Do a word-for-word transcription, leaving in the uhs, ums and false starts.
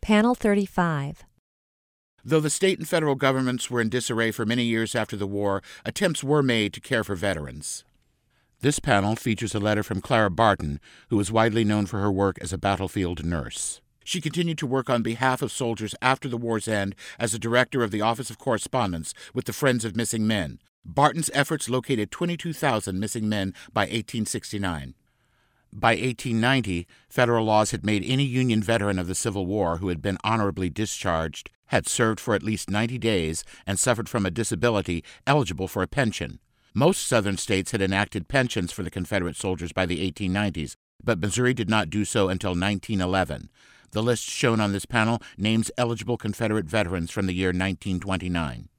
Panel thirty-five. Though the state and federal governments were in disarray for many years after the war, attempts were made to care for veterans. This panel features a letter from Clara Barton, who was widely known for her work as a battlefield nurse. She continued to work on behalf of soldiers after the war's end as a director of the Office of Correspondence with the Friends of Missing Men. Barton's efforts located twenty-two thousand missing men by eighteen sixty-nine. By eighteen ninety, federal laws had made any Union veteran of the Civil War who had been honorably discharged, had served for at least ninety days, and suffered from a disability eligible for a pension. Most Southern states had enacted pensions for the Confederate soldiers by the eighteen nineties, but Missouri did not do so until nineteen eleven. The list shown on this panel names eligible Confederate veterans from the year nineteen twenty-nine.